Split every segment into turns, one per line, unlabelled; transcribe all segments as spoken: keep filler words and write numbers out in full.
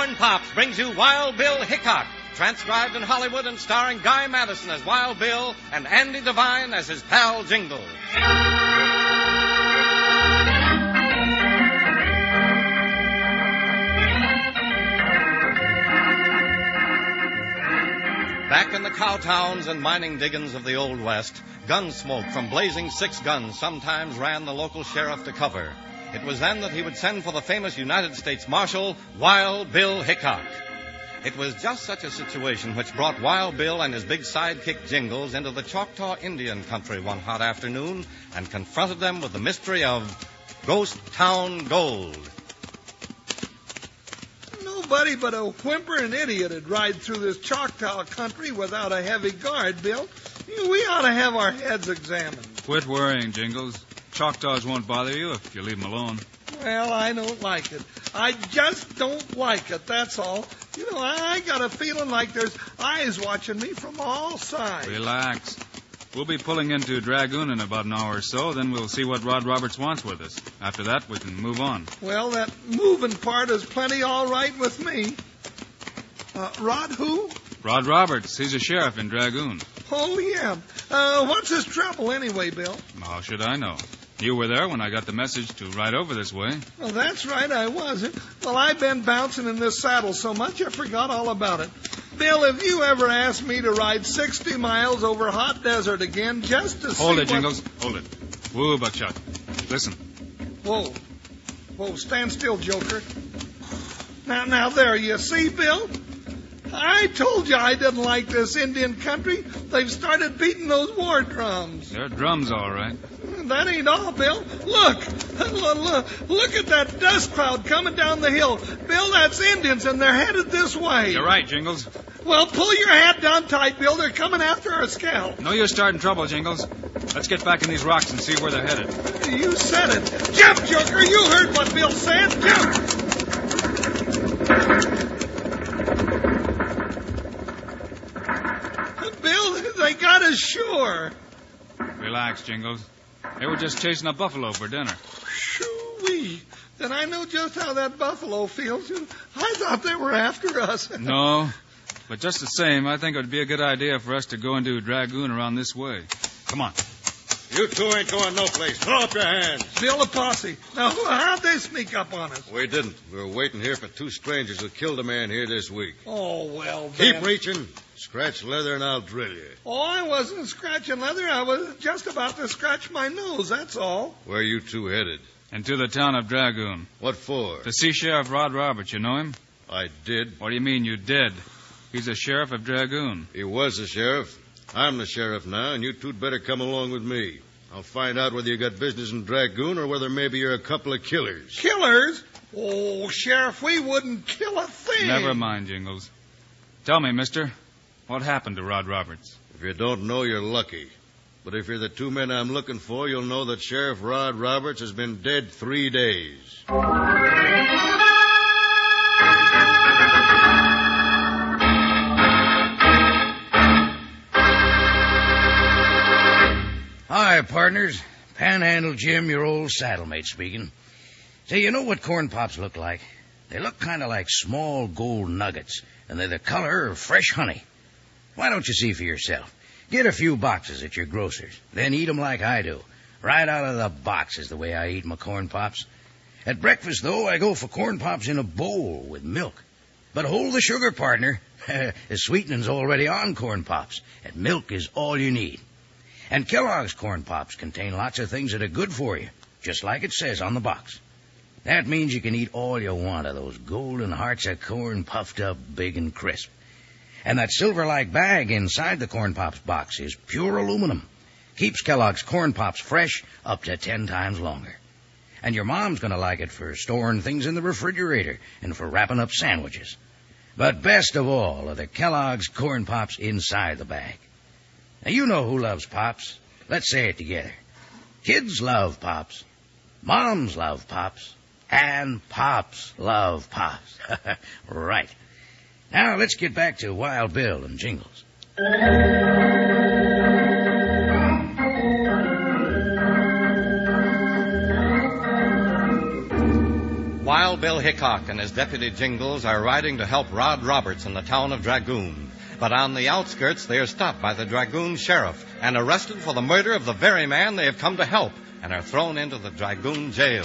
Corn Pops brings you Wild Bill Hickok, transcribed in Hollywood and starring Guy Madison as Wild Bill and Andy Devine as his pal Jingles. Back in the cow towns and mining diggings of the Old West, gun smoke from blazing six guns sometimes ran the local sheriff to cover. It was then that he would send for the famous United States Marshal, Wild Bill Hickok. It was just such a situation which brought Wild Bill and his big sidekick Jingles into the Choctaw Indian country one hot afternoon and confronted them with the mystery of Ghost Town Gold.
Nobody but a whimpering idiot would ride through this Choctaw country without a heavy guard, Bill. We ought to have our heads examined.
Quit worrying, Jingles. Choctaws won't bother you if you leave them alone.
Well, I don't like it. I just don't like it, that's all. You know, I got a feeling like there's eyes watching me from all sides.
Relax. We'll be pulling into Dragoon in about an hour or so, then we'll see what Rod Roberts wants with us. After that, we can move on.
Well, that moving part is plenty all right with me. Uh, Rod who?
Rod Roberts. He's a sheriff in Dragoon.
Oh, yeah. Uh, what's his trouble anyway, Bill?
How should I know? You were there when I got the message to ride over this way.
Well, that's right, I was. Well, I've been bouncing in this saddle so much I forgot all about it. Bill, if you ever asked me to ride sixty miles over hot desert again just to see
Hold it,
what...
Jingles. Hold it. Whoa, Buckshot. Listen.
Whoa. Whoa, stand still, Joker. Now, now, there, you see, Bill? I told you I didn't like this Indian country. They've started beating those war drums.
They're drums, all right.
That ain't all, Bill. Look, look, look at that dust cloud coming down the hill. Bill, that's Indians, and they're headed this way.
You're right, Jingles.
Well, pull your hat down tight, Bill. They're coming after our scalp.
No use starting trouble, Jingles. Let's get back in these rocks and see where they're headed.
You said it. Jump, Joker. You heard what Bill said. Jump. Bill, they got us sure.
Relax, Jingles. They were just chasing a buffalo for dinner.
Shoo-wee. Then I know just how that buffalo feels. I thought they were after us.
No. But just the same, I think it would be a good idea for us to go into Dragoon around this way. Come on.
You two ain't going no place. Throw up your hands.
Bill, a posse. Now, how'd they sneak up on us?
We didn't. We were waiting here for two strangers who killed a man here this week.
Oh, well, then.
Keep reaching. Scratch leather and I'll drill you.
Oh, I wasn't scratching leather. I was just about to scratch my nose, that's all.
Where are you two headed?
Into the town of Dragoon.
What for?
To see Sheriff Rod Roberts. You know him?
I did.
What do you mean you did? He's a sheriff of Dragoon.
He was the sheriff. I'm the sheriff now, and you two'd better come along with me. I'll find out whether you got business in Dragoon or whether maybe you're a couple of killers.
Killers? Oh, Sheriff, we wouldn't kill a thing.
Never mind, Jingles. Tell me, mister, what happened to Rod Roberts?
If you don't know, you're lucky. But if you're the two men I'm looking for, you'll know that Sheriff Rod Roberts has been dead three days.
Hi, partners. Panhandle Jim, your old saddlemate speaking. Say, you know what corn pops look like? They look kind of like small gold nuggets, and they're the color of fresh honey. Why don't you see for yourself? Get a few boxes at your grocer's, then eat 'em like I do. Right out of the box is the way I eat my corn pops. At breakfast, though, I go for corn pops in a bowl with milk. But hold the sugar, partner. The sweetening's already on corn pops, and milk is all you need. And Kellogg's corn pops contain lots of things that are good for you, just like it says on the box. That means you can eat all you want of those golden hearts of corn puffed up big and crisp. And that silver-like bag inside the corn pops box is pure aluminum. Keeps Kellogg's corn pops fresh up to ten times longer. And your mom's going to like it for storing things in the refrigerator and for wrapping up sandwiches. But best of all are the Kellogg's corn pops inside the bag. Now, you know who loves Pops. Let's say it together. Kids love Pops. Moms love Pops. And Pops love Pops. Right. Now, let's get back to Wild Bill and Jingles.
Wild Bill Hickok and his deputy Jingles are riding to help Rod Roberts in the town of Dragoon. But on the outskirts, they are stopped by the Dragoon sheriff and arrested for the murder of the very man they have come to help and are thrown into the Dragoon jail.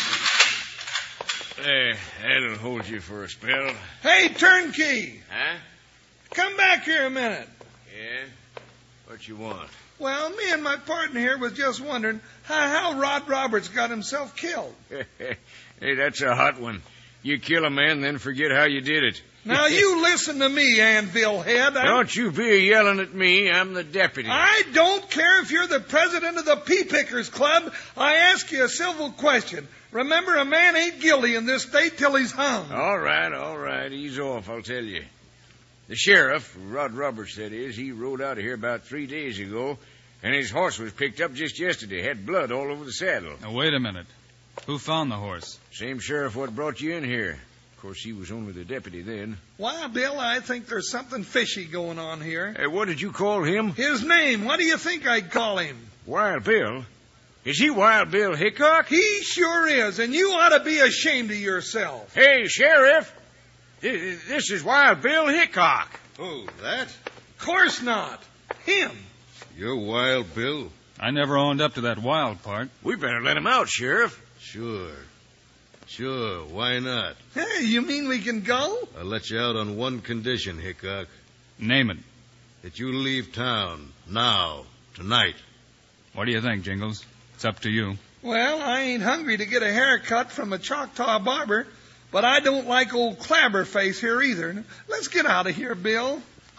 There, that'll hold you for a spell.
Hey, turnkey!
Huh?
Come back here a minute.
Yeah? What you want?
Well, me and my partner here was just wondering how, how Rod Roberts got himself killed.
Hey, that's a hot one. You kill a man, then forget how you did it.
Now, you listen to me, Anvil Head. I...
Don't you be yelling at me. I'm the deputy.
I don't care if you're the president of the Pea Pickers Club. I ask you a civil question. Remember, a man ain't guilty in this state till he's hung.
All right, all right. Ease off, I'll tell you. The sheriff, Rod Roberts, that is, he rode out of here about three days ago, and his horse was picked up just yesterday. Had blood all over the saddle.
Now, wait a minute. Who found the horse?
Same sheriff what brought you in here. Of course, he was only the deputy then.
Why, Bill, I think there's something fishy going on here.
Hey, what did you call him?
His name, what do you think I'd call him?
Wild Bill? Is he Wild Bill Hickok?
He sure is, and you ought to be ashamed of yourself.
Hey, Sheriff, this is Wild Bill Hickok.
Oh, that?
Course not. Him.
You're Wild Bill?
I never owned up to that wild part.
We better let him out, Sheriff.
Sure. Sure, why not?
Hey, you mean we can go?
I'll let you out on one condition, Hickok.
Name it.
That you leave town now, tonight.
What do you think, Jingles? It's up to you.
Well, I ain't hungry to get a haircut from a Choctaw barber, but I don't like old Clabberface here either. Let's get out of here, Bill.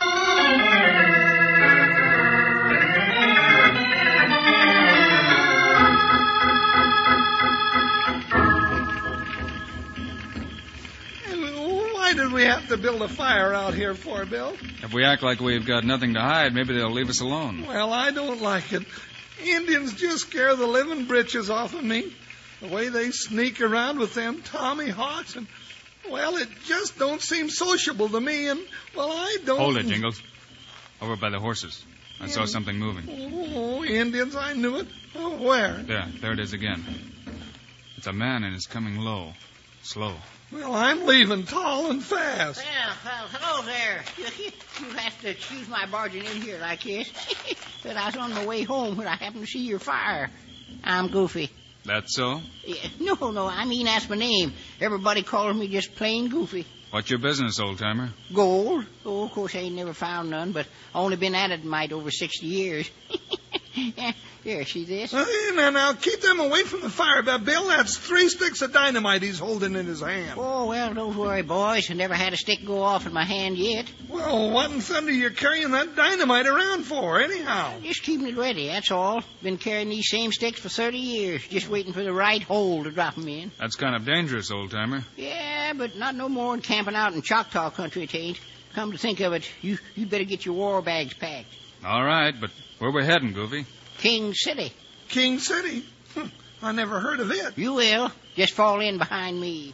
Why did we have to build a fire out here for, Bill?
If we act like we've got nothing to hide, maybe they'll leave us alone.
Well, I don't like it. Indians just scare the living britches off of me. The way they sneak around with them Tommy Hawks, and, well, it just don't seem sociable to me, and, well, I don't...
Hold it, Jingles. Over by the horses. I saw something moving.
Oh, Indians, I knew it. Oh, where?
There, there it is again. It's a man, and it's coming low. Slow.
Well, I'm leaving tall and fast.
Well, well, hello there. You, you have to excuse my barging in here like this. But I was on my way home when I happened to see your fire. I'm Goofy.
That's so?
Yeah, no, no, I mean that's my name. Everybody calls me just plain Goofy.
What's your business, old-timer?
Gold? Oh, of course, I ain't never found none, but only been at it might over sixty years. Yeah, here, see this?
Uh, now, now, keep them away from the fire, but Bill, that's three sticks of dynamite he's holding in his hand.
Oh, well, don't worry, boys. I never had a stick go off in my hand yet.
Well, what in thunder you're carrying that dynamite around for, anyhow?
Just keeping it ready, that's all. Been carrying these same sticks for thirty years, just waiting for the right hole to drop 'em in.
That's kind of dangerous, old-timer.
Yeah, but not no more than camping out in Choctaw country, it ain't. Come to think of it, you you better get your war bags packed.
All right, but where we heading, Goofy?
King City.
King City? Hm, I never heard of it.
You will. Just fall in behind me.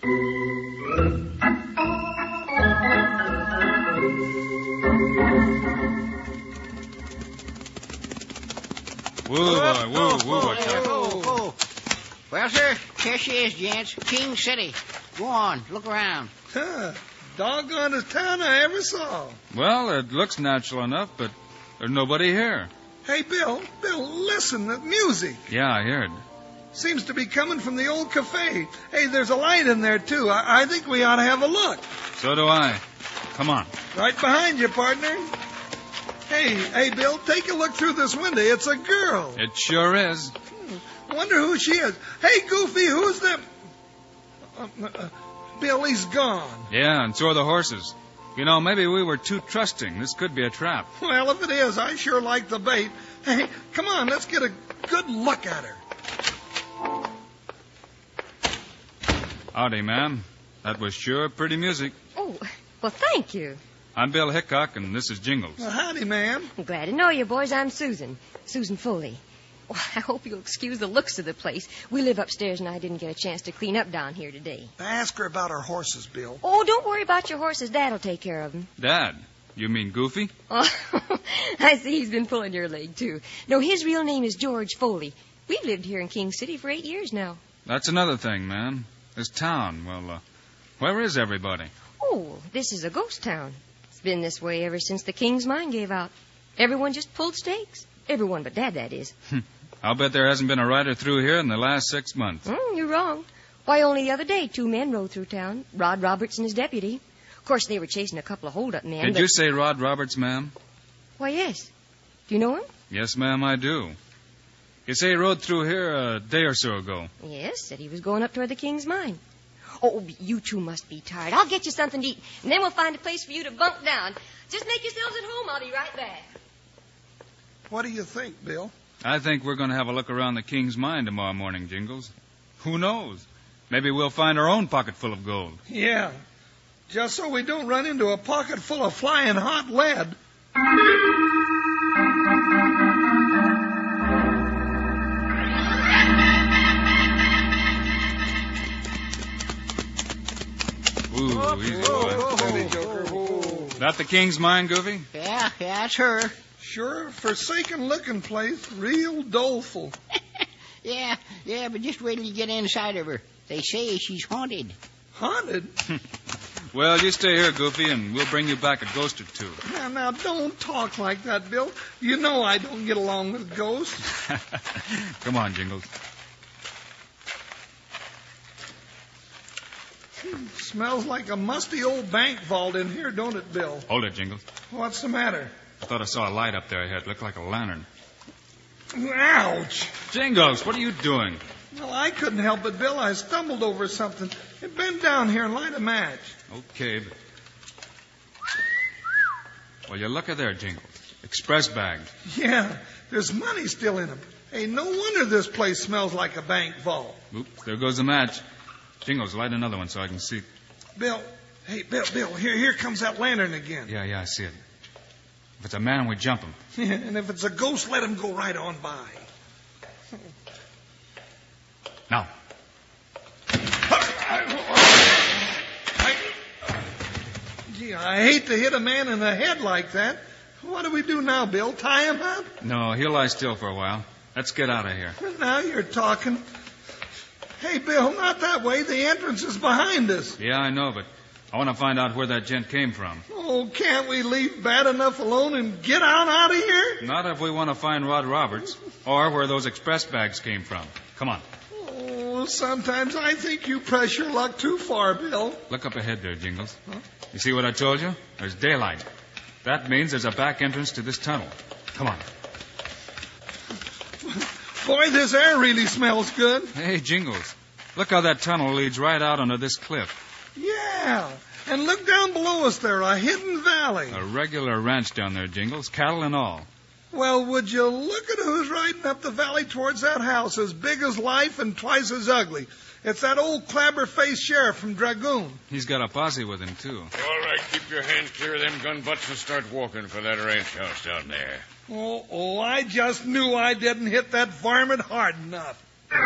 Whoa, boy, whoa, whoa.
There, whoa, whoa. Well, sir, here she is, gents. King City. Go on, look around.
Huh, doggonest town I ever saw.
Well, it looks natural enough, but there's nobody here.
Hey, Bill, Bill, listen, that music.
Yeah, I hear it.
Seems to be coming from the old cafe. Hey, there's a light in there, too. I, I think we ought to have a look.
So do I. Come on.
Right behind you, partner. Hey, hey, Bill, take a look through this window. It's a girl.
It sure is.
Hmm, wonder who she is. Hey, Goofy, who's the... Uh, uh, Bill, he's gone.
Yeah, and so are the horses. You know, maybe we were too trusting. This could be a trap.
Well, if it is, I sure like the bait. Hey, come on, let's get a good look at her.
Howdy, ma'am. That was sure pretty music.
Oh, well, thank you.
I'm Bill Hickok, and this is Jingles.
Well, howdy, ma'am.
I'm glad to know you, boys. I'm Susan. Susan Foley. Well, I hope you'll excuse the looks of the place. We live upstairs, and I didn't get a chance to clean up down here today.
Ask her about her horses, Bill.
Oh, don't worry about your horses. Dad'll take care of them.
Dad? You mean Goofy?
Oh, I see he's been pulling your leg, too. No, his real name is George Foley. We've lived here in King City for eight years now.
That's another thing, man. This town, well, uh, where is everybody?
Oh, this is a ghost town. It's been this way ever since the King's mine gave out. Everyone just pulled stakes. Everyone but Dad, that is.
I'll bet there hasn't been a rider through here in the last six months.
Mm, you're wrong. Why, only the other day, two men rode through town. Rod Roberts and his deputy. Of course, they were chasing a couple of hold-up men.
Did
but...
you say Rod Roberts, ma'am?
Why, yes. Do you know him?
Yes, ma'am, I do. You say he rode through here a day or so ago.
Yes, said he was going up toward the King's mine. Oh, you two must be tired. I'll get you something to eat, and then we'll find a place for you to bunk down. Just make yourselves at home. I'll be right back.
What do you think, Bill?
I think we're going to have a look around the King's mine tomorrow morning, Jingles. Who knows? Maybe we'll find our own pocket full of gold.
Yeah, just so we don't run into a pocket full of flying hot lead.
Ooh,
Oh,
easy,
oh,
boy.
oh, Joker. Oh.
That the King's mine, Goofy?
Yeah, yeah, it's her.
Sure, forsaken looking place, real doleful.
Yeah, yeah, but just wait till you get inside of her. They say she's haunted.
Haunted?
Well, you stay here, Goofy, and we'll bring you back a ghost or two.
Now, now, don't talk like that, Bill. You know I don't get along with ghosts.
Come on, Jingles.
Smells like a musty old bank vault in here, don't it, Bill?
Hold it, Jingles.
What's the matter?
I thought I saw a light up there ahead. Looked like a lantern.
Ouch!
Jingles, what are you doing?
Well, I couldn't help it, Bill. I stumbled over something. It bent down here and light a match.
Okay, but... Well, you look at there, Jingles. Express bags.
Yeah, there's money still in them. Hey, no wonder this place smells like a bank vault.
Oops, there goes the match. Jingles, light another one so I can see.
Bill, hey, Bill, Bill, here, here comes that lantern again.
Yeah, yeah, I see it. If it's a man, we jump him.
And if it's a ghost, let him go right on by.
Now.
I, gee, I hate to hit a man in the head like that. What do we do now, Bill? Tie him up?
No, he'll lie still for a while. Let's get out of here.
Now you're talking. Hey, Bill, not that way. The entrance is behind us.
Yeah, I know, but I want to find out where that gent came from.
Oh, can't we leave bad enough alone and get on out of here?
Not if we want to find Rod Roberts or where those express bags came from. Come on.
Oh, sometimes I think you press your luck too far, Bill.
Look up ahead there, Jingles. Huh? You see what I told you? There's daylight. That means there's a back entrance to this tunnel. Come on.
Boy, this air really smells good.
Hey, Jingles, look how that tunnel leads right out onto this cliff.
Yeah, and look down below us there, a hidden valley.
A regular ranch down there, Jingles, cattle and all.
Well, would you look at who's riding up the valley towards that house, as big as life and twice as ugly. It's that old clabber-faced sheriff from Dragoon.
He's got a posse with him, too.
All right, keep your hands clear of them gun butts and start walking for that ranch house down there.
Oh, oh, I just knew I didn't hit that varmint hard enough.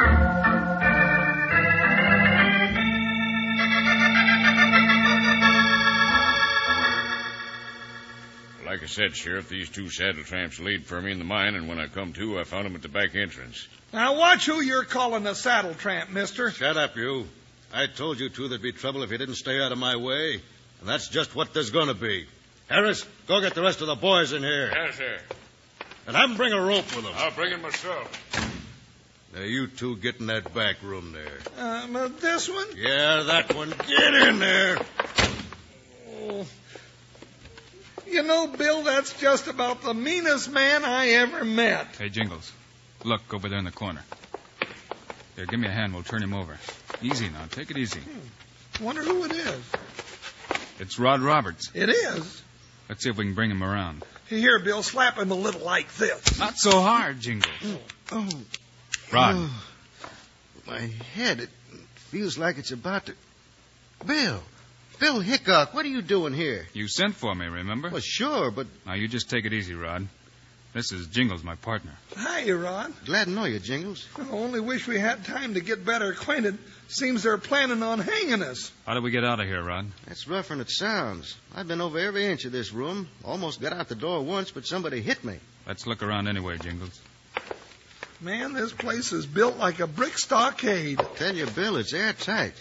Like I said, Sheriff, these two saddle tramps laid for me in the mine, and when I come to, I found them at the back entrance.
Now, watch who you're calling a saddle tramp, mister.
Shut up, you. I told you two there'd be trouble if you didn't stay out of my way. And that's just what there's going to be. Harris, go get the rest of the boys in here.
Yes, sir.
And have them bring a rope with them.
I'll bring it myself.
Now, you two get in that back room there.
Um, uh, this one?
Yeah, that one. Get in there.
Oh. You know, Bill, that's just about the meanest man I ever met.
Hey, Jingles, look over there in the corner. Here, give me a hand. We'll turn him over. Easy now. Take it easy.
Hmm. Wonder who it is.
It's Rod Roberts.
It is?
Let's see if we can bring him around.
Here, Bill, slap him a little like this.
Not so hard, Jingles.
Oh.
Rod.
Oh, my head, it feels like it's about to... Bill. Bill Hickok, what are you doing here?
You sent for me, remember?
Well, sure, but...
Now, you just take it easy, Rod. This is Jingles, my partner.
Hi, Rod.
Glad to know you, Jingles.
I only wish we had time to get better acquainted. Seems they're planning on hanging us.
How do we get out of here, Rod?
That's rougher than it sounds. I've been over every inch of this room. Almost got out the door once, but somebody hit me.
Let's look around anyway, Jingles.
Man, this place is built like a brick stockade.
I tell you, Bill, it's airtight.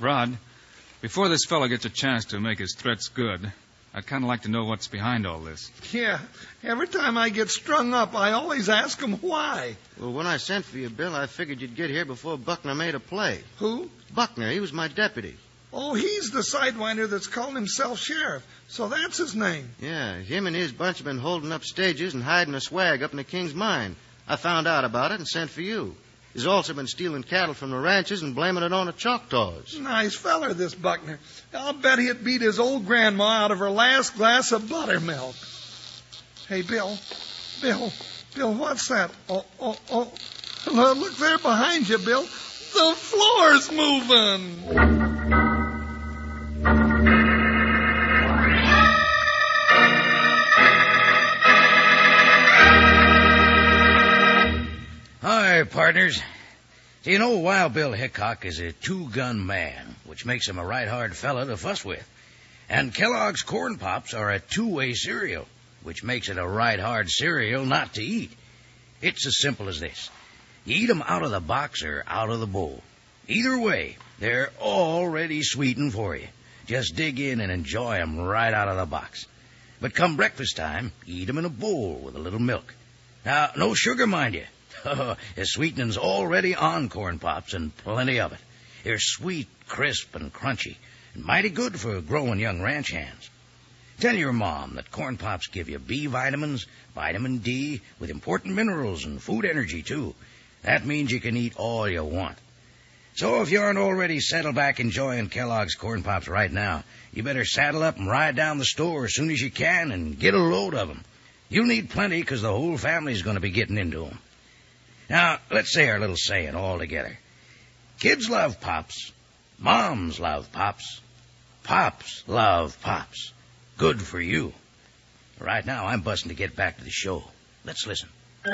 Rod, before this fellow gets a chance to make his threats good, I'd kind of like to know what's behind all this.
Yeah, every time I get strung up, I always ask him why.
Well, when I sent for you, Bill, I figured you'd get here before Buckner made a play.
Who?
Buckner. He was my deputy.
Oh, he's the sidewinder that's calling himself sheriff. So that's his name.
Yeah, him and his bunch have been holding up stages and hiding a swag up in the King's mine. I found out about it and sent for you. He's also been stealing cattle from the ranches and blaming it on the Choctaws.
Nice feller, this Buckner. I'll bet he'd beat his old grandma out of her last glass of buttermilk. Hey, Bill. Bill. Bill, what's that? Oh, oh, oh. Look there behind you, Bill. The floor's moving.
Hi, partners. So you know, Wild Bill Hickok is a two-gun man, which makes him a right hard fella to fuss with. And Kellogg's Corn Pops are a two-way cereal, which makes it a right hard cereal not to eat. It's as simple as this. You eat 'em out of the box or out of the bowl. Either way, they're already sweetened for you. Just dig in and enjoy 'em right out of the box. But come breakfast time, eat 'em in a bowl with a little milk. Now, no sugar, mind you. The sweetening's already on Corn Pops, and plenty of it. They're sweet, crisp, and crunchy, and mighty good for growing young ranch hands. Tell your mom that Corn Pops give you B vitamins, vitamin D, with important minerals and food energy, too. That means you can eat all you want. So if you aren't already settled back enjoying Kellogg's Corn Pops right now, you better saddle up and ride down the store as soon as you can and get a load of 'em. You'll need plenty because the whole family's going to be getting into 'em. Now, let's say our little saying all together. Kids love Pops. Moms love Pops. Pops love Pops. Good for you. Right now, I'm busting to get back to the show. Let's listen.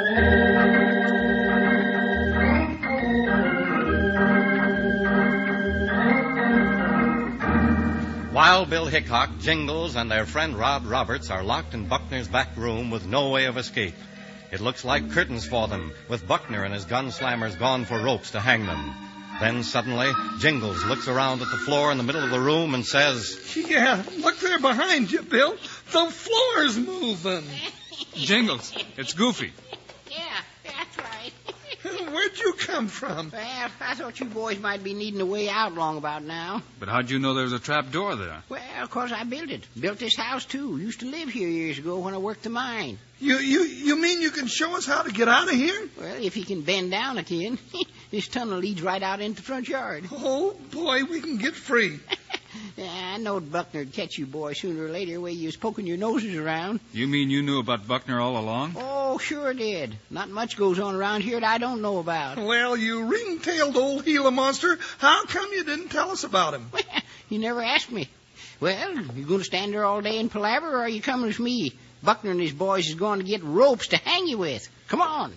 Wild Bill Hickok, Jingles, and their friend Rod Roberts are locked in Buckner's back room with no way of escape. It looks like curtains for them, with Buckner and his gunslammers gone for ropes to hang them. Then suddenly, Jingles looks around at the floor in the middle of the room and says,
Yeah, look there behind you, Bill. The floor's moving.
Jingles, it's Goofy.
Yeah, that's right.
Where'd you come from?
Well, I thought you boys might be needing a way out long about now.
But how'd you know there was a trap door there?
Well, of course I built it. Built this house, too. Used to live here years ago when I worked the mine.
You you you mean you can show us how to get out of here?
Well, if he can bend down again. This tunnel leads right out into the front yard.
Oh, boy, we can get free.
Yeah, I knowed Buckner'd catch you boys sooner or later where you was poking your noses around.
You mean you knew about Buckner all along?
Oh, sure did. Not much goes on around here that I don't know about.
Well, you ring-tailed old Gila monster, how come you didn't tell us about him?
You never asked me. Well, you going to stand there all day and palaver, or are you coming with me? Buckner and his boys is going to get ropes to hang you with. Come on.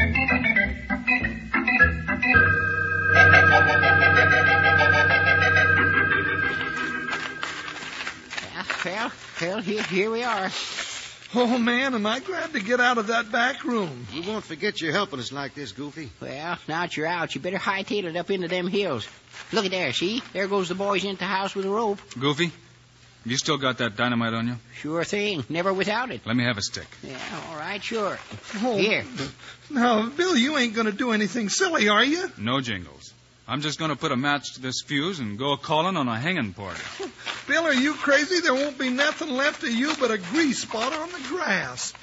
Well, well, here, here we are.
Oh, man, am I glad to get out of that back room.
We won't forget you helping us like this, Goofy.
Well, now that you're out, you better hightail it up into them hills. Look at there, see? There goes the boys into the house with a rope.
Goofy, you still got that dynamite on you?
Sure thing. Never without it.
Let me have a stick.
Yeah, all right, sure.
Oh,
Here.
Now, Bill, you ain't going to do anything silly, are you?
No, Jingles. I'm just going to put a match to this fuse and go a-calling on a hanging party.
Bill, are you crazy? There won't be nothing left of you but a grease spot on the grass.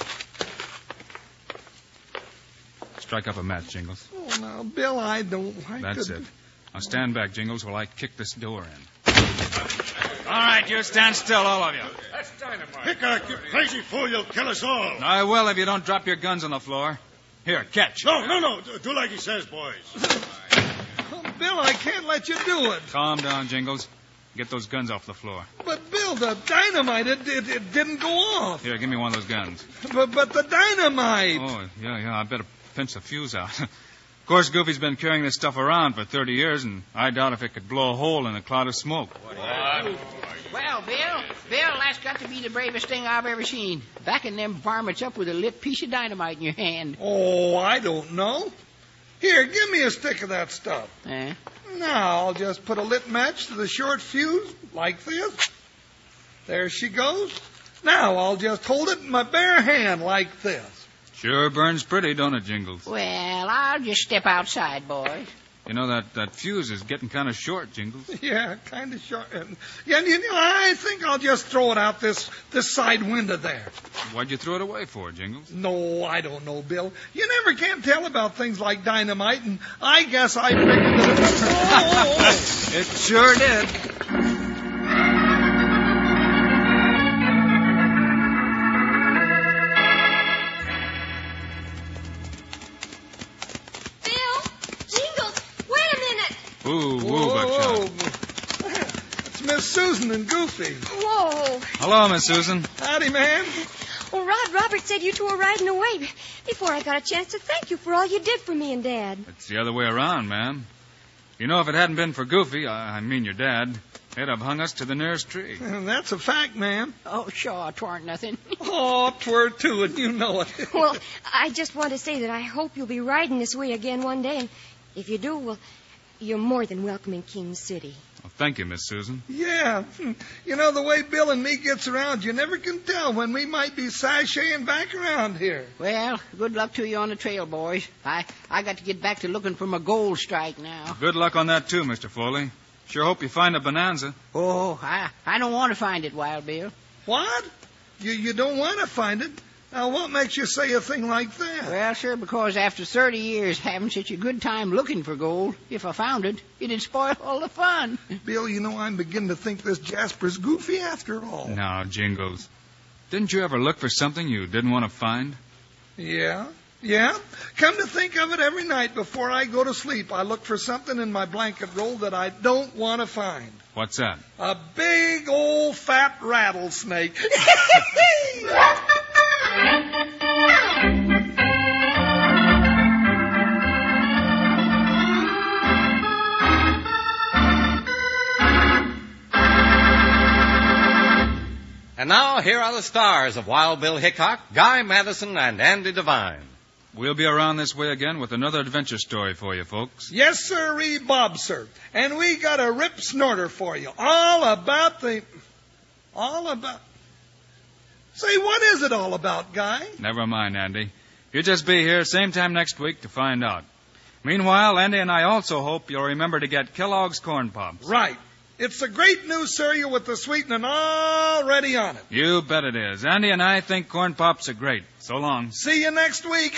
Strike up a match, Jingles.
Oh, now, Bill, I don't like
That's
to...
it. Now stand back, Jingles, while I kick this door in. All right, you stand still, all of you.
That's dynamite.
Hickok, you crazy fool, you'll kill us all.
I will if you don't drop your guns on the floor. Here, catch.
No, no, no. Do like he says, boys.
Oh, Bill, I can't let you do it.
Calm down, Jingles. Get those guns off the floor.
But, Bill, the dynamite, it, it, it didn't go off.
Here, give me one of those guns.
But, but the dynamite.
Oh, yeah, yeah, I better pinch the fuse out. Of course, Goofy's been carrying this stuff around for thirty years, and I doubt if it could blow a hole in a cloud of smoke.
Well, Bill, Bill, that's got to be the bravest thing I've ever seen. Backing them varmints up with a lit piece of dynamite in your hand.
Oh, I don't know. Here, give me a stick of that stuff.
Eh?
Now I'll just put a lit match to the short fuse like this. There she goes. Now I'll just hold it in my bare hand like this.
Sure burns pretty, don't it, Jingles?
Well, I'll just step outside, boys.
You know, that, that fuse is getting kind of short, Jingles.
Yeah, kind of short. Yeah, you know, I think I'll just throw it out this this side window there.
Why'd you throw it away for, Jingles?
No, I don't know, Bill. You never can tell about things like dynamite, and I guess I figured that it... oh, oh, oh.
It sure did. Woo, woo, Buckshot.
It's Miss Susan and Goofy.
Whoa.
Hello, Miss Susan.
Howdy, ma'am.
Well, Rod Roberts said you two were riding away before I got a chance to thank you for all you did for me and Dad.
It's the other way around, ma'am. You know, if it hadn't been for Goofy, I, I mean your dad, they'd have hung us to the nearest tree.
And that's a fact, ma'am.
Oh, sure, 'twarn't nothing.
Oh, 'twere too, and you know it.
Well, I just want to say that I hope you'll be riding this way again one day, and if you do, well... you're more than welcome in King City.
Well, thank you, Miss Susan.
Yeah. You know, the way Bill and me gets around, you never can tell when we might be sashaying back around here.
Well, good luck to you on the trail, boys. I, I got to get back to looking for my gold strike now.
Good luck on that, too, Mister Foley. Sure hope you find a bonanza.
Oh, I, I don't want to find it, Wild Bill.
What? You, you don't want to find it? Now, what makes you say a thing like that?
Well, sir, because after thirty years having such a good time looking for gold, if I found it, it'd spoil all the fun.
Bill, you know, I'm beginning to think this Jasper's goofy after all.
No, Jingles. Didn't you ever look for something you didn't want to find?
Yeah, yeah. Come to think of it, every night before I go to sleep, I look for something in my blanket roll that I don't want to find.
What's that?
A big old fat rattlesnake.
And now, here are the stars of Wild Bill Hickok, Guy Madison, and Andy Devine.
We'll be around this way again with another adventure story for you, folks.
Yes, sirree, Bob, sir. And we got a rip snorter for you. All about the... All about... Say, what is it all about, Guy?
Never mind, Andy. You just be here same time next week to find out. Meanwhile, Andy and I also hope you'll remember to get Kellogg's Corn Pops.
Right. It's a great new cereal with the sweetening already on it.
You bet it is. Andy and I think Corn Pops are great. So long.
See you next week.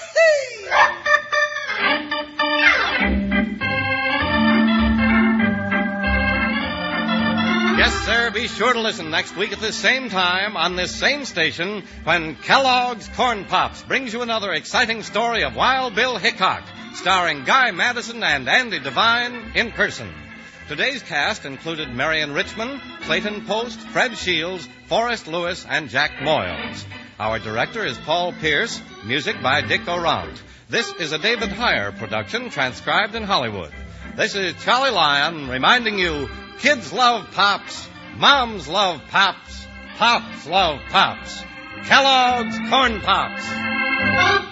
Yes, sir, be sure to listen next week at this same time on this same station when Kellogg's Corn Pops brings you another exciting story of Wild Bill Hickok, starring Guy Madison and Andy Devine in person. Today's cast included Marion Richmond, Clayton Post, Fred Shields, Forrest Lewis, and Jack Moyles. Our director is Paul Pierce, music by Dick Orant. This is a David Heyer production transcribed in Hollywood. This is Charlie Lyon reminding you, kids love Pops, moms love Pops, Pops love Pops. Kellogg's Corn Pops.